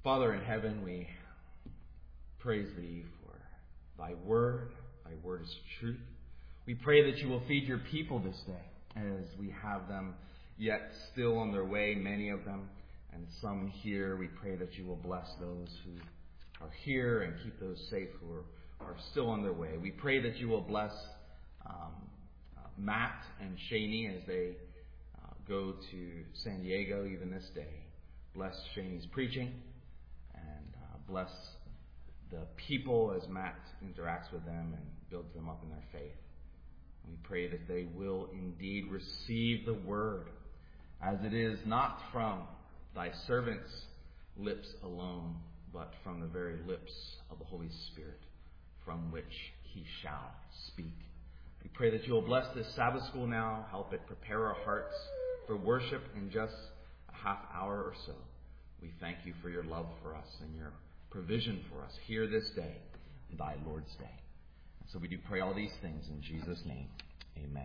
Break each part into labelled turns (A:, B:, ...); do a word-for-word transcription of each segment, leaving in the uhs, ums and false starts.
A: Father in heaven, we praise Thee for Thy word. Thy word is truth. We pray that You will feed Your people this day as we have them yet still on their way, many of them, and some here. We pray that You will bless those who are here and keep those safe who are, are still on their way. We pray that You will bless um, uh, Matt and Shani as they uh, go to San Diego even this day. Bless Shani's preaching. And uh, bless the people as Matt interacts with them and builds them up in their faith. We pray that they will indeed receive the word as it is not from Thy servant's lips alone, but from the very lips of the Holy Spirit, from which He shall speak. We pray that You will bless this Sabbath school now, help it prepare our hearts for worship in just a half hour or so. We thank You for Your love for us and Your provision for us here this day, Thy Lord's Day. And so we do pray all these things in Jesus' name. Amen.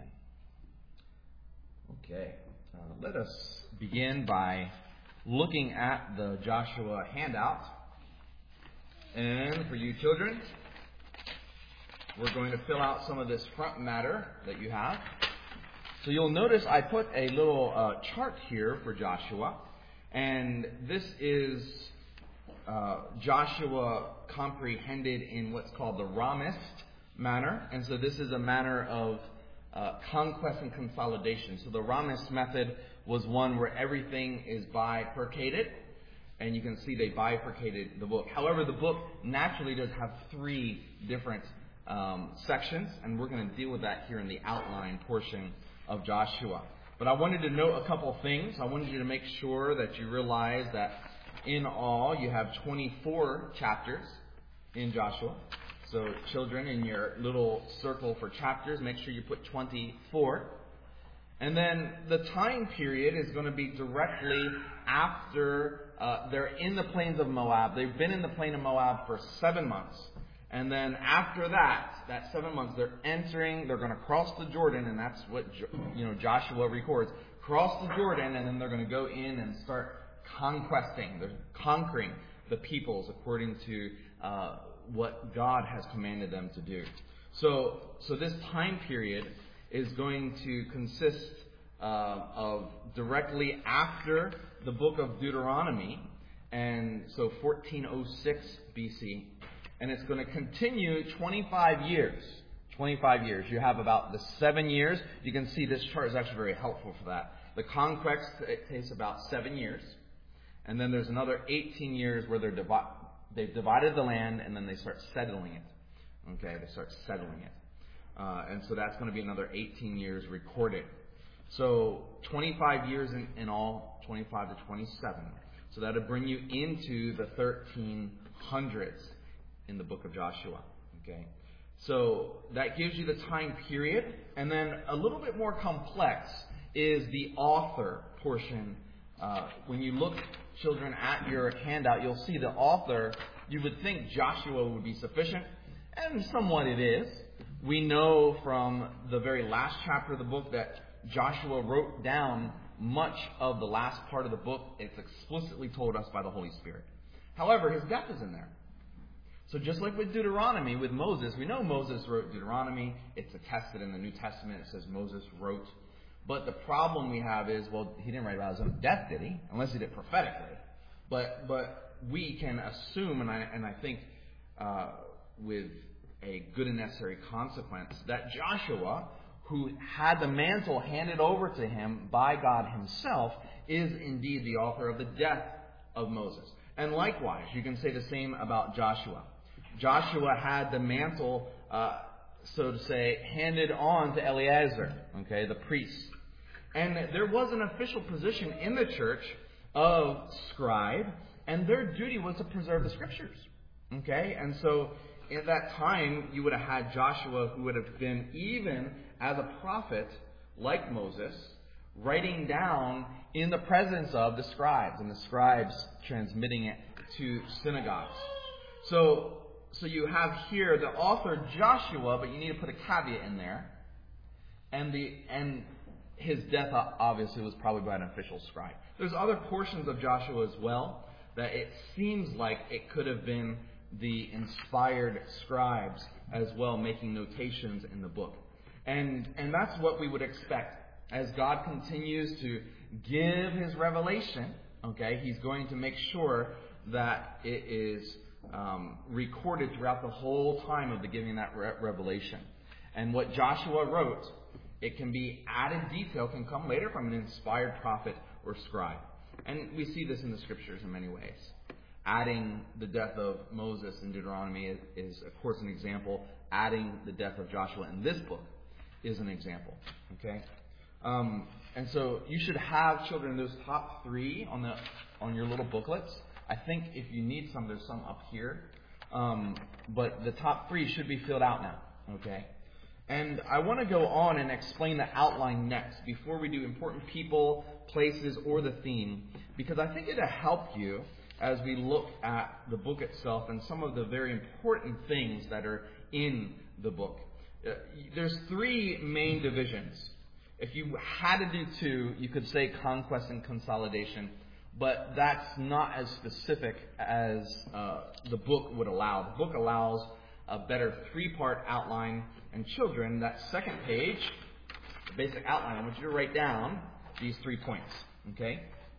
A: Okay, uh, let us begin by looking at the Joshua handout. And for you children, we're going to fill out some of this front matter that you have. So you'll notice I put a little uh, chart here for Joshua. And this is uh, Joshua comprehended in what's called the Ramist manner. And so this is a manner of uh, conquest and consolidation. So the Ramist method was one where everything is bifurcated. And you can see they bifurcated the book. However, the book naturally does have three different um, sections. And we're going to deal with that here in the outline portion of Joshua. But I wanted to note a couple things. I wanted you to make sure that you realize that in all you have twenty-four chapters in Joshua. So children, in your little circle for chapters, make sure you put twenty-four. And then the time period is going to be directly after uh, they're in the plains of Moab. They've been in the plain of Moab for seven months. And then after that, that seven months, they're entering, they're going to cross the Jordan, and that's what you know Joshua records. Cross the Jordan, and then they're going to go in and start conquesting. They're conquering the peoples according to uh, what God has commanded them to do. So, so this time period is going to consist uh, of directly after the book of Deuteronomy, and so fourteen oh six B C. And it's going to continue twenty-five years. twenty-five years. You have about the seven years. You can see this chart is actually very helpful for that. The conquest, it takes about seven years. And then there's another eighteen years where they're divi- they've divided the land and then they start settling it. Okay, they start settling it. Uh, and so that's going to be another eighteen years recorded. So twenty-five years in, in all, twenty-five to twenty-seven. So that would bring you into the thirteen hundreds. In the book of Joshua. Okay, so that gives you the time period. And then a little bit more complex is the author portion. Uh, when you look, children, at your handout, you'll see the author. You would think Joshua would be sufficient, and somewhat it is. We know from the very last chapter of the book that Joshua wrote down much of the last part of the book. It's explicitly told us by the Holy Spirit. However, his death is in there. So just like with Deuteronomy, with Moses, we know Moses wrote Deuteronomy. It's attested in the New Testament. It says Moses wrote. But the problem we have is, well, he didn't write about his own death, did he? Unless he did prophetically. But but we can assume, and I, and I think uh, with a good and necessary consequence, that Joshua, who had the mantle handed over to him by God himself, is indeed the author of the death of Moses. And likewise, you can say the same about Joshua. Joshua had the mantle, uh, so to say, handed on to Eleazar, okay, the priest. And there was an official position in the church of scribe, and their duty was to preserve the scriptures, okay? And so at that time, you would have had Joshua, who would have been, even as a prophet, like Moses, writing down in the presence of the scribes, and the scribes transmitting it to synagogues. So, so you have here the author Joshua, but you need to put a caveat in there. And the and his death obviously was probably by an official scribe. There's other portions of Joshua as well. that it seems like it could have been the inspired scribes as well making notations in the book. And, and that's what we would expect. As God continues to give His revelation, okay, He's going to make sure that it is um, recorded throughout the whole time of the giving of that re- revelation. And what Joshua wrote, it can be added detail, can come later from an inspired prophet or scribe. And we see this in the Scriptures in many ways. Adding the death of Moses in Deuteronomy is, is, of course, an example. Adding the death of Joshua in this book is an example. Okay? Um, and so you should have, children, those top three on the on your little booklets. I think if you need some, there's some up here. Um, but the top three should be filled out now. Okay? And I want to go on and explain the outline next before we do important people, places, or the theme, because I think it'll help you as we look at the book itself and some of the very important things that are in the book. Uh, there's three main divisions. If you had to do two, you could say conquest and consolidation, but that's not as specific as uh, the book would allow. The book allows a better three-part outline. And children, that second page, the basic outline, I want you to write down these three points. Okay?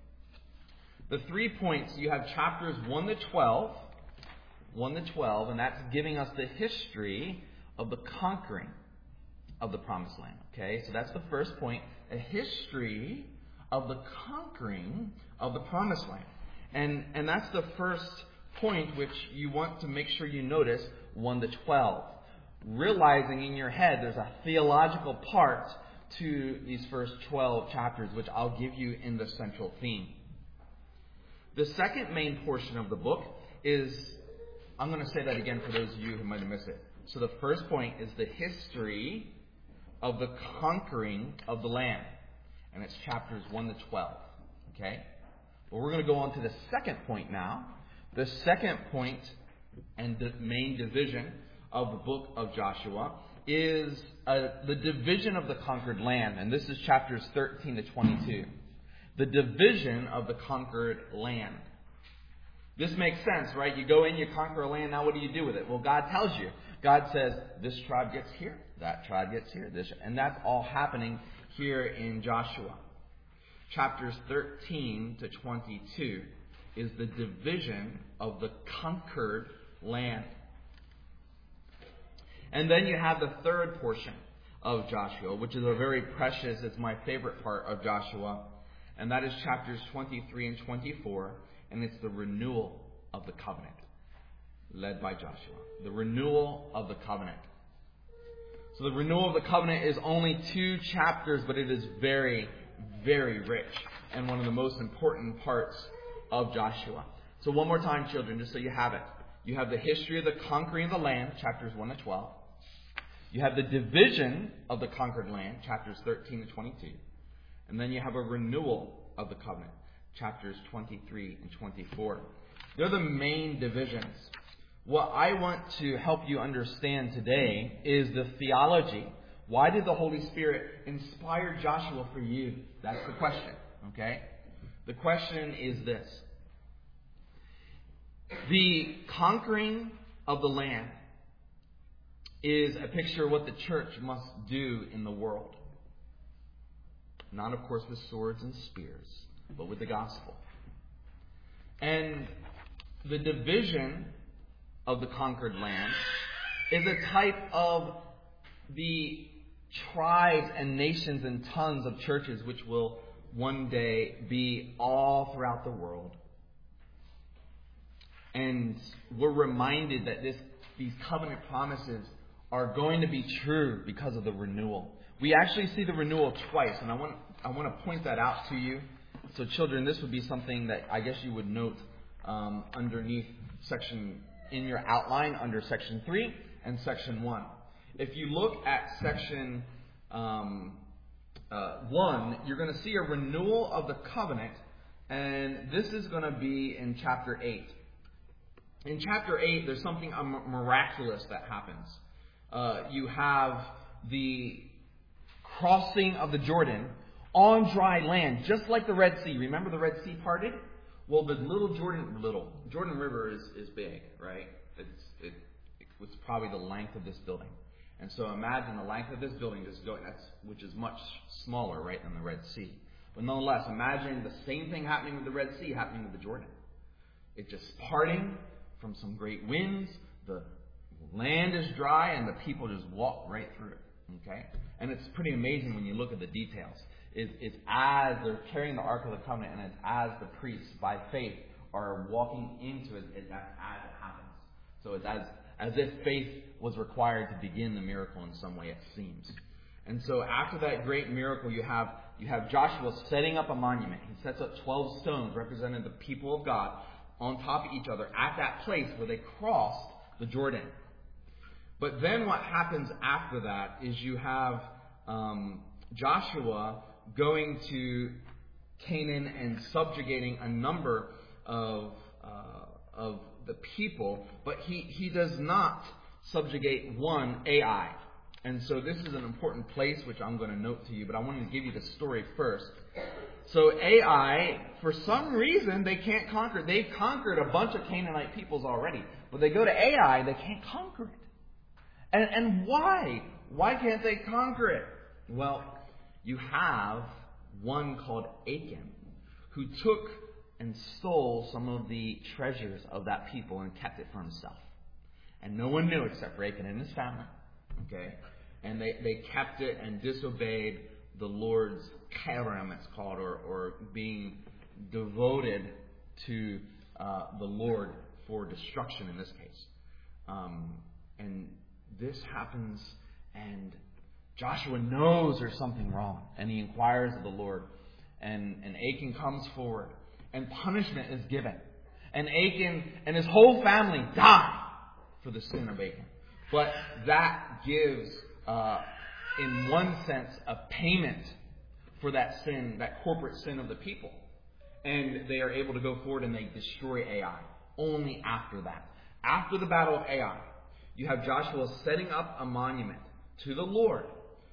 A: The three points, you have chapters one to twelve, one to twelve, and that's giving us the history of the conquering of the Promised Land. Okay? So that's the first point, a history of the conquering of the Promised Land. And, and that's the first point which you want to make sure you notice, one to twelve. Realizing in your head there's a theological part to these first twelve chapters, which I'll give you in the central theme. The second main portion of the book is, I'm going to say that again for those of you who might have missed it. So the first point is the history of the conquering of the land. And it's chapters one to twelve. Okay? Well, we're going to go on to the second point now. The second point and the main division of the book of Joshua is uh, the division of the conquered land. And this is chapters thirteen to twenty-two. The division of the conquered land. This makes sense, right? You go in, you conquer a land, now what do you do with it? Well, God tells you. God says, this tribe gets here, that tribe gets here, this, and that's all happening here in Joshua. Chapters thirteen to twenty-two is the division of the conquered land. And then you have the third portion of Joshua, which is a very precious, it's my favorite part of Joshua. And that is chapters twenty-three and twenty-four. And it's the renewal of the covenant, led by Joshua. The renewal of the covenant. So the renewal of the covenant is only two chapters, but it is very, very rich. And one of the most important parts of Joshua. So one more time, children, just so you have it. You have the history of the conquering of the land, chapters one to twelve. You have the division of the conquered land, chapters thirteen to twenty-two. And then you have a renewal of the covenant, chapters twenty-three and twenty-four. They're the main divisions. What I want to help you understand today is the theology. Why did the Holy Spirit inspire Joshua for you? That's the question, okay? The question is this. The conquering of the land is a picture of what the church must do in the world. Not, of course, with swords and spears, but with the gospel. And the division of the conquered land is a type of the tribes and nations and tons of churches which will one day be all throughout the world. And we're reminded that this, these covenant promises are going to be true because of the renewal. We actually see the renewal twice, and I want I want to point that out to you. So children, this would be something that I guess you would note um, underneath section, in your outline under section three and section one. If you look at section um, uh, one, you're going to see a renewal of the covenant, and this is going to be in chapter eight. In chapter eight, there's something miraculous that happens. Uh, you have the crossing of the Jordan on dry land, just like the Red Sea. Remember the Red Sea parted? Well, the little Jordan, little Jordan River is, is big, right? It's it, it's probably the length of this building, and so imagine the length of this building just going, that's which is much smaller, right, than the Red Sea. But nonetheless, imagine the same thing happening with the Red Sea happening with the Jordan. It's just parting from some great winds. The land is dry, and the people just walk right through it. Okay, and it's pretty amazing when you look at the details. It, it's as they're carrying the Ark of the Covenant, and it's as the priests, by faith, are walking into it, it's as, as it happens. So it's as as if faith was required to begin the miracle in some way, it seems. And so after that great miracle, you have you have Joshua setting up a monument. He sets up twelve stones representing the people of God on top of each other at that place where they crossed the Jordan. But then what happens after that is you have um, Joshua going to Canaan and subjugating a number of uh, of the people, but he, he does not subjugate one, Ai. And so this is an important place which I'm going to note to you, but I wanted to give you the story first. So Ai, for some reason, they can't conquer. They've conquered a bunch of Canaanite peoples already, but they go to Ai, they can't conquer it. And, and why? Why can't they conquer it? Well, you have one called Achan, who took and stole some of the treasures of that people and kept it for himself. And no one knew except for Achan and his family. Okay? And they, they kept it and disobeyed the Lord's Kerem, it's called, or, or being devoted to uh, the Lord for destruction in this case. Um, and this happens, and Joshua knows there's something wrong, and he inquires of the Lord. And, and Achan comes forward, and punishment is given. And Achan and his whole family die for the sin of Achan. But that gives, uh, in one sense, a payment for that sin, that corporate sin of the people. And they are able to go forward and they destroy Ai. Only after that. After the battle of Ai, you have Joshua setting up a monument to the Lord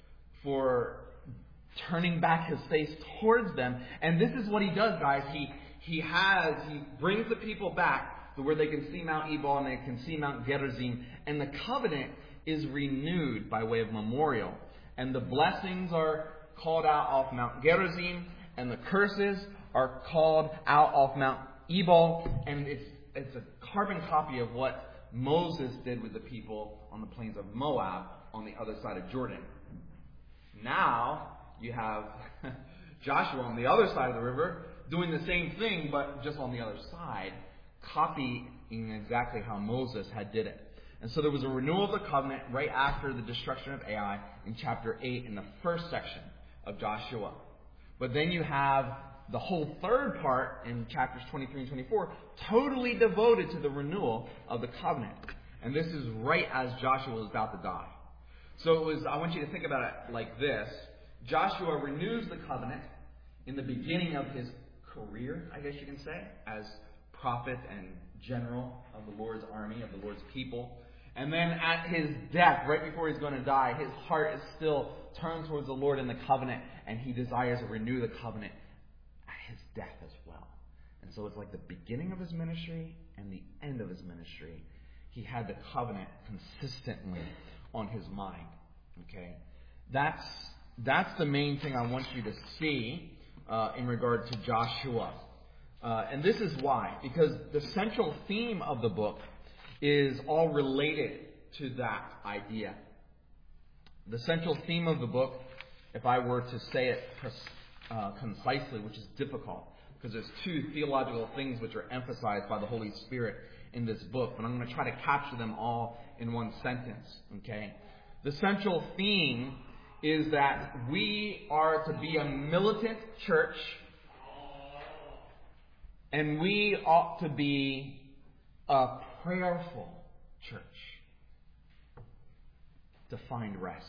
A: for turning back his face towards them. And this is what he does, guys. He he has, he brings the people back to where they can see Mount Ebal and they can see Mount Gerizim. And the covenant is renewed by way of memorial. And the blessings are called out off Mount Gerizim, and the curses are called out off Mount Ebal. And it's it's a carbon copy of what Moses did with the people on the plains of Moab on the other side of Jordan. Now you have Joshua on the other side of the river doing the same thing, but just on the other side, copying exactly how Moses had did it. And so there was a renewal of the covenant right after the destruction of Ai in chapter eight in the first section of Joshua. But then you have the whole third part in chapters twenty-three and twenty-four totally devoted to the renewal of the covenant. And this is right as Joshua was about to die. So it was, I want you to think about it like this. Joshua renews the covenant in the beginning of his career, I guess you can say, as prophet and general of the Lord's army, of the Lord's people. And then at his death, right before he's going to die, his heart is still turned towards the Lord in the covenant, and he desires to renew the covenant at his death as well. And so it's like the beginning of his ministry and the end of his ministry. He had the covenant consistently on his mind. Okay? That's that's the main thing I want you to see uh, in regard to Joshua. Uh, and this is why. Because the central theme of the book is all related to that idea. The central theme of the book, if I were to say it uh, concisely, which is difficult, because there's two theological things which are emphasized by the Holy Spirit in this book, but I'm going to try to capture them all in one sentence. Okay? The central theme is that we are to be a militant church, and we ought to be a prayerful church to find rest.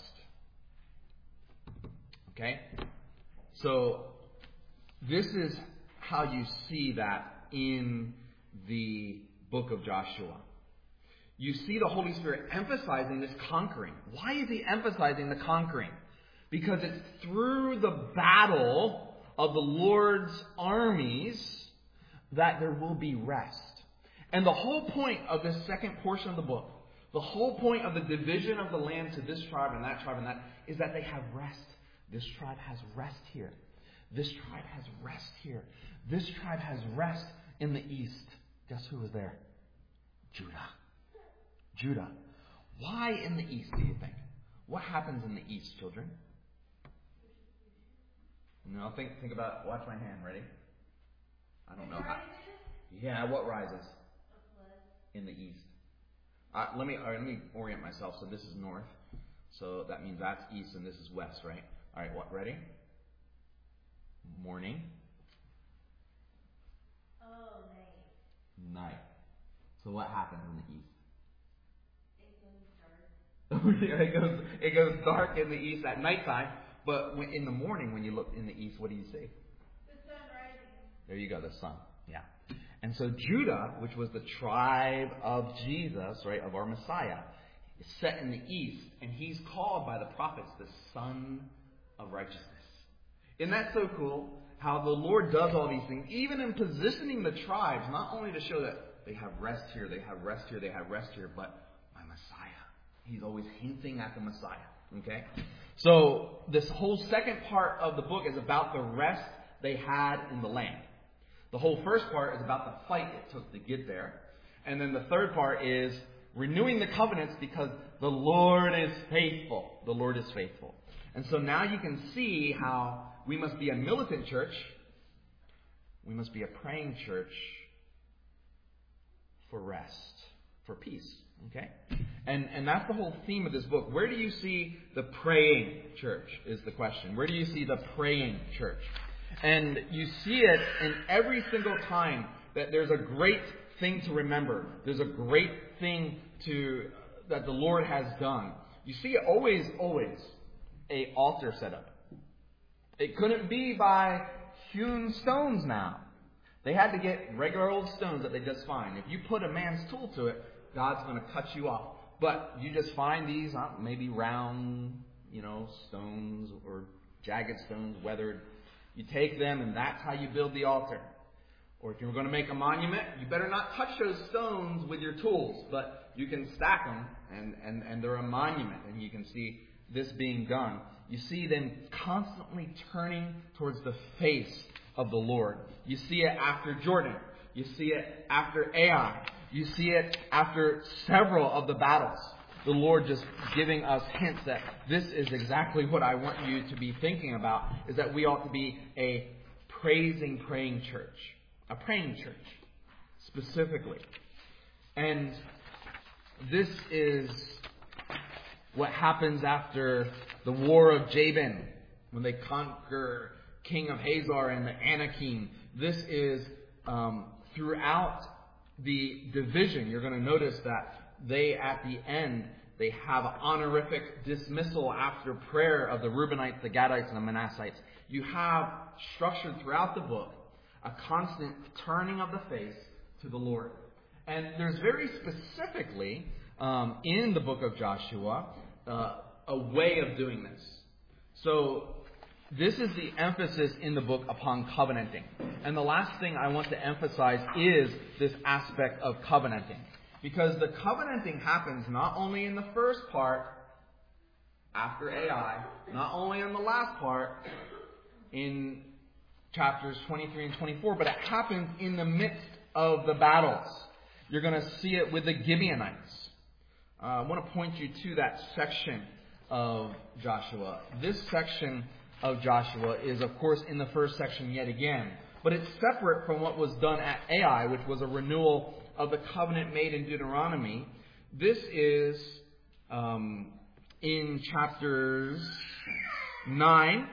A: Okay? So, this is how you see that in the book of Joshua. You see the Holy Spirit emphasizing this conquering. Why is he emphasizing the conquering? Because it's through the battle of the Lord's armies that there will be rest. And the whole point of this second portion of the book, the whole point of the division of the land to this tribe and that tribe and that, is that they have rest. This tribe has rest here. This tribe has rest here. This tribe has rest in the east. Guess who was there? Judah. Judah. Why in the east, do you think? What happens in the east, children? No, think think about, watch my hand, ready? I don't know how. Yeah, what rises? In the east. Uh, let me uh, let me orient myself. So this is north. So that means that's east and this is west, right? All right, what? Ready? Morning.
B: Oh, night.
A: Night. So what happens in the east?
B: It goes dark.
A: it goes it goes dark in the east at nighttime. But when, in the morning, when you look in the east, what do you see?
B: The sun rising.
A: There you go, the sun. Yeah. And so Judah, which was the tribe of Jesus, right, of our Messiah, is set in the east, and he's called by the prophets the Son of Righteousness. Isn't that so cool? How the Lord does all these things, even in positioning the tribes, not only to show that they have rest here, they have rest here, they have rest here, but my Messiah. He's always hinting at the Messiah. Okay? So this whole second part of the book is about the rest they had in the land. The whole first part is about the fight it took to get there. And then the third part is renewing the covenants because the Lord is faithful. The Lord is faithful. And so now you can see how we must be a militant church. We must be a praying church for rest, for peace. Okay? And and that's the whole theme of this book. Where do you see the praying church is the question. Where do you see the praying church? And you see it in every single time that there's a great thing to remember. There's a great thing to that the Lord has done. You see it always, always a altar set up. It couldn't be by hewn stones now. They had to get regular old stones that they just find. If you put a man's tool to it, God's going to cut you off. But you just find these, uh, maybe round, you know, stones or jagged stones, weathered. You take them and that's how you build the altar. Or if you're going to make a monument, you better not touch those stones with your tools. But you can stack them and, and, and they're a monument. And you can see this being done. You see them constantly turning towards the face of the Lord. You see it after Jordan. You see it after Ai. You see it after several of the battles. The Lord just giving us hints that this is exactly what I want you to be thinking about, is that we ought to be a praising, praying church. A praying church, specifically. And this is what happens after the war of Jabin, when they conquer king of Hazor and the Anakim. This is um, throughout the division. You're going to notice that they, at the end, they have an honorific dismissal after prayer of the Reubenites, the Gadites, and the Manassites. You have structured throughout the book a constant turning of the face to the Lord. And there's very specifically, um, in the book of Joshua, uh, a way of doing this. So this is the emphasis in the book upon covenanting. And the last thing I want to emphasize is this aspect of covenanting. Because the covenanting happens not only in the first part, after Ai, not only in the last part, in chapters twenty-three and twenty-four, but it happens in the midst of the battles. You're going to see it with the Gibeonites. Uh, I want to point you to that section of Joshua. This section of Joshua is, of course, in the first section yet again. But it's separate from what was done at Ai, which was a renewal of the covenant made in Deuteronomy. This is um, in chapters nine.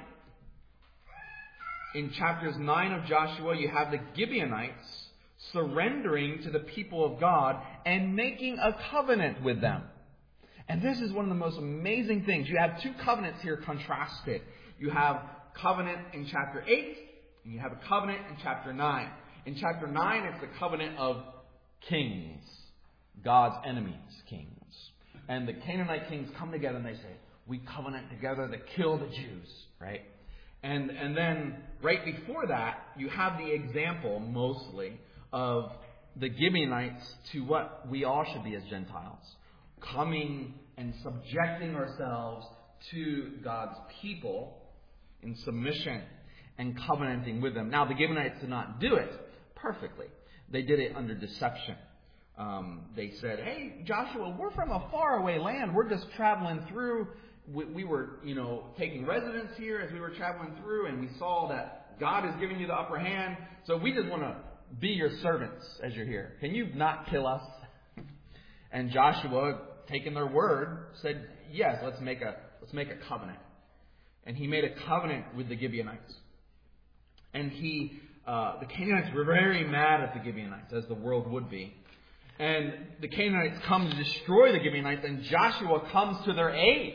A: In chapters nine of Joshua, you have the Gibeonites surrendering to the people of God and making a covenant with them. And this is one of the most amazing things. You have two covenants here contrasted. You have covenant in chapter eight, and you have a covenant in chapter nine. In chapter nine, it's the covenant of kings, God's enemies, kings. And the Canaanite kings come together and they say, we covenant together to kill the Jews, right? And, and then right before that, you have the example mostly of the Gibeonites to what we all should be as Gentiles. Coming and subjecting ourselves to God's people in submission and covenanting with them. Now, the Gibeonites did not do it perfectly. They did it under deception. Um, they said, hey, Joshua, we're from a faraway land. We're just traveling through. We, we were, you know, taking residence here as we were traveling through, and we saw that God is giving you the upper hand. So we just want to be your servants as you're here. Can you not kill us? And Joshua, taking their word, said, yes, let's make a let's make a covenant. And he made a covenant with the Gibeonites. And he, uh, the Canaanites were very mad at the Gibeonites, as the world would be. And the Canaanites come to destroy the Gibeonites, and Joshua comes to their aid.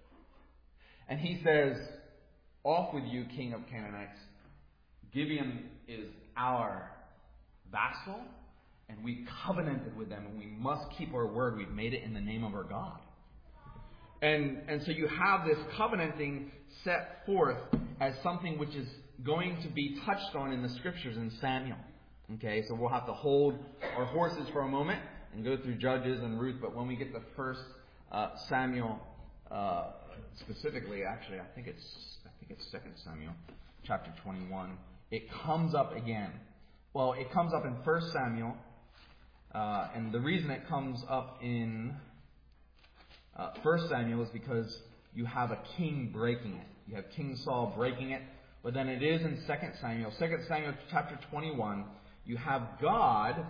A: And he says, off with you, king of Canaanites. Gibeon is our vassal, and we covenanted with them, and we must keep our word. We've made it in the name of our God. And, and so you have this covenanting set forth as something which is going to be touched on in the scriptures in Samuel. Okay, so we'll have to hold our horses for a moment and go through Judges and Ruth. But when we get to First uh, Samuel, uh, specifically, actually, I think it's I think it's Second Samuel, chapter twenty-one. It comes up again. Well, it comes up in First Samuel, uh, and the reason it comes up in uh, First Samuel is because you have a king breaking it. You have King Saul breaking it. But then it is in Second Samuel, Second Samuel chapter twenty-one. You have God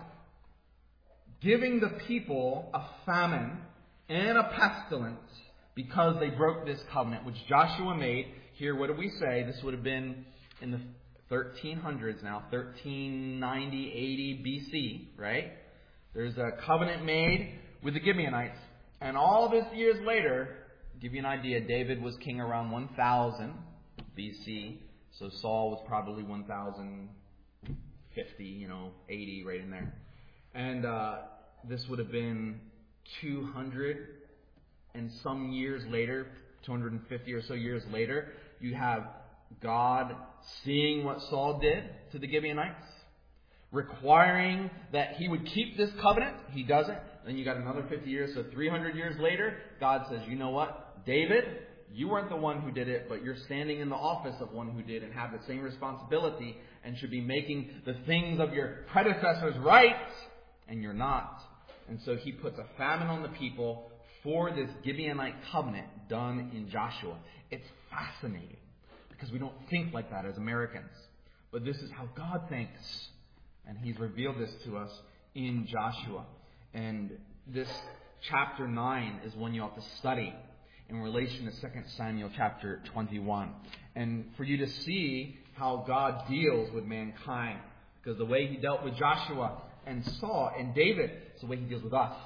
A: giving the people a famine and a pestilence because they broke this covenant, which Joshua made. Here, what do we say? This would have been in the thirteen hundreds now, thirteen ninety, eighty B C, right? There's a covenant made with the Gibeonites. And all this years later, to give you an idea, David was king around one thousand B C. So Saul was probably one thousand fifty, you know, eighty, right in there. And uh, this would have been two hundred and some years later, two hundred fifty or so years later. You have God seeing what Saul did to the Gibeonites, requiring that he would keep this covenant. He doesn't. Then you got another fifty years, so three hundred years later, God says, you know what, David, you weren't the one who did it, but you're standing in the office of one who did and have the same responsibility and should be making the things of your predecessors right, and you're not. And so he puts a famine on the people for this Gibeonite covenant done in Joshua. It's fascinating because we don't think like that as Americans. But this is how God thinks. And he's revealed this to us in Joshua. And this chapter nine is one you have to study in relation to Second Samuel chapter twenty-one. And for you to see how God deals with mankind. Because the way he dealt with Joshua and Saul and David is the way he deals with us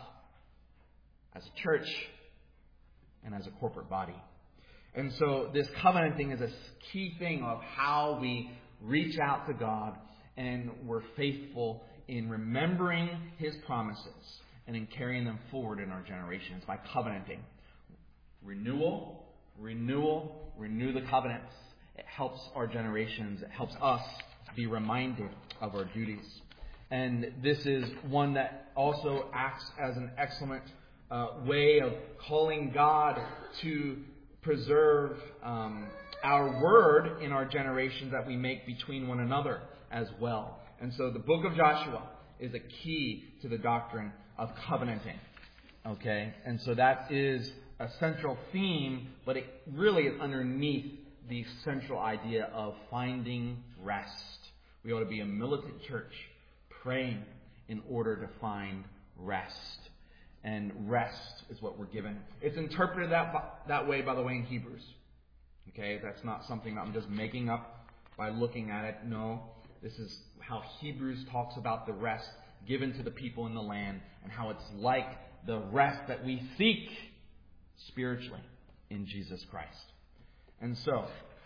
A: as a church and as a corporate body. And so this covenanting is a key thing of how we reach out to God and we're faithful in remembering his promises and in carrying them forward in our generations by covenanting. Renewal, renewal, renew the covenants. It helps our generations. It helps us be reminded of our duties. And this is one that also acts as an excellent uh, way of calling God to preserve um, our word in our generations that we make between one another as well. And so the book of Joshua is a key to the doctrine of covenanting. Okay? And so that is a central theme, but it really is underneath the central idea of finding rest. We ought to be a militant church praying in order to find rest. And rest is what we're given. It's interpreted that that way, by the way, in Hebrews. Okay? That's not something that I'm just making up by looking at it. No. This is how Hebrews talks about the rest given to the people in the land and how it's like the rest that we seek spiritually in Jesus Christ. And so,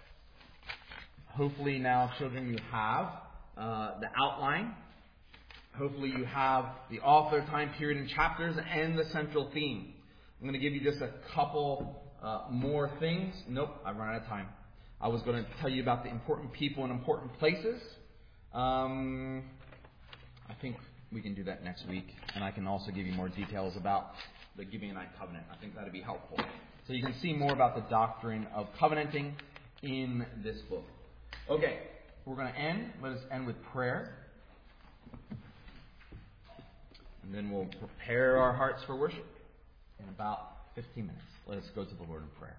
A: hopefully now, children, you have uh, the outline. Hopefully you have the author, time period, and chapters, and the central theme. I'm going to give you just a couple uh, more things. Nope, I've run out of time. I was going to tell you about the important people and important places. Um, I think we can do that next week. And I can also give you more details about the Gibeonite covenant. I think that would be helpful. So you can see more about the doctrine of covenanting in this book. Okay, we're going to end. Let us end with prayer. And then we'll prepare our hearts for worship in about fifteen minutes. Let us go to the Lord in prayer.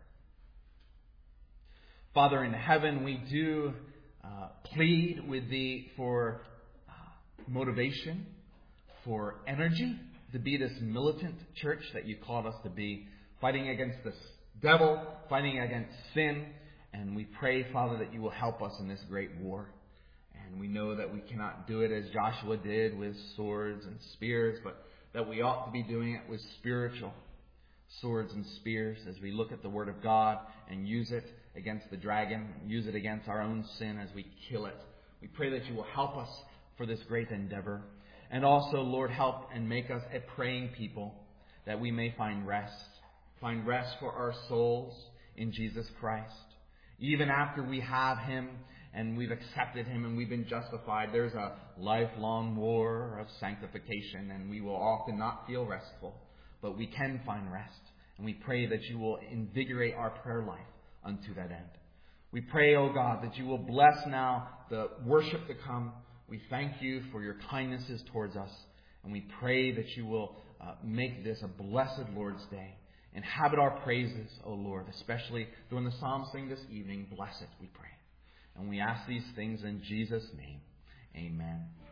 A: Father in heaven, we do uh, plead with Thee for uh, motivation, for energy to be this militant church that You called us to be, fighting against this devil, fighting against sin. And we pray, Father, that You will help us in this great war. And we know that we cannot do it as Joshua did with swords and spears, but that we ought to be doing it with spiritual swords and spears as we look at the Word of God and use it against the dragon, use it against our own sin as we kill it. We pray that You will help us for this great endeavor. And also, Lord, help and make us a praying people that we may find rest. Find rest for our souls in Jesus Christ. Even after we have Him and we've accepted Him and we've been justified, there's a lifelong war of sanctification, and we will often not feel restful, but we can find rest. And we pray that You will invigorate our prayer life unto that end. We pray, O God, that You will bless now the worship to come. We thank You for Your kindnesses towards us. And we pray that You will uh, make this a blessed Lord's Day. Inhabit our praises, O Lord, especially during the psalm sing this evening. Bless it, we pray. And we ask these things in Jesus' name. Amen.